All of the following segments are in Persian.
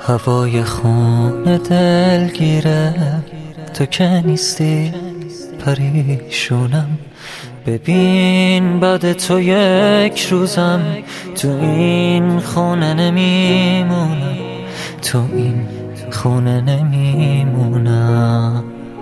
هوای خون دلگیره تو که نیستی پریشونم. ببین بعد تو یک روزم تو این خونه نمیمونم، تو این خونه نمیمونم.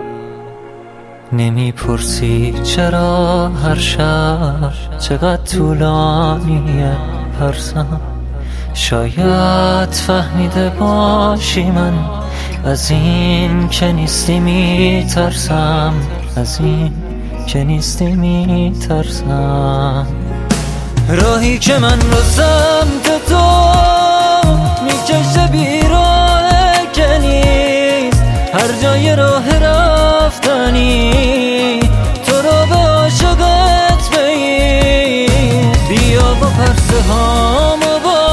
نمیپرسی چرا هر شب چقدر طولانیه پرسم. شاید فهمیده باشی من از این که نیستی میترسم، از این که نیستی میترسم. راهی که من رو سمت تو میکشه بیراه که نیست، هر جای راه رفتنی تو رو به عاشقت بگیر. بیا با پرسه هامو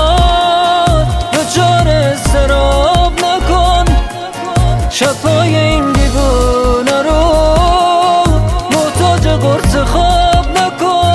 سراب نکن، شبهای این دیوونه رو محتاج قرص خواب نکن.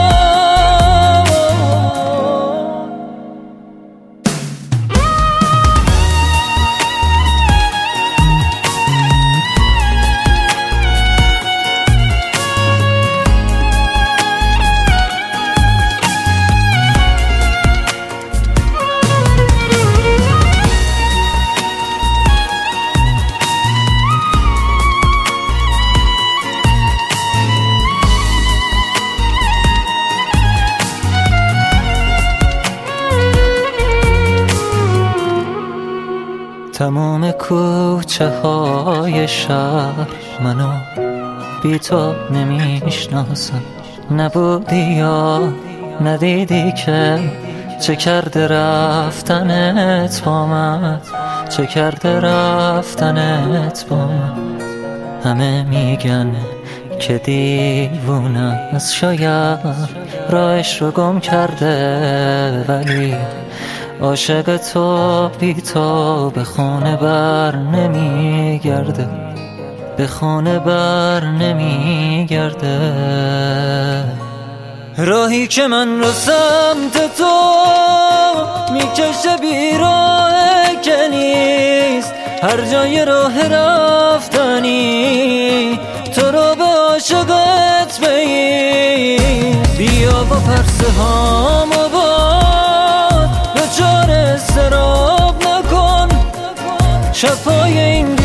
تمام کوچه های شهر منو بی تو نمیشناسن. نبودی یا ندیدی که چه کرده رفتنت با من، چه کرده رفتنت با من. همه میگن که دیوونه از شاید راهش رو گم کرده، ولی عاشق تو بی تو به خونه بر نمیگرده، به خونه بر نمیگرده. راهی که من رو سمت تو میکشه بیراه که نیست، هر جای راه رفتنی تو رو به عاشقت بگیر. بیا با پرسه هامو سراب نکن، شبهای این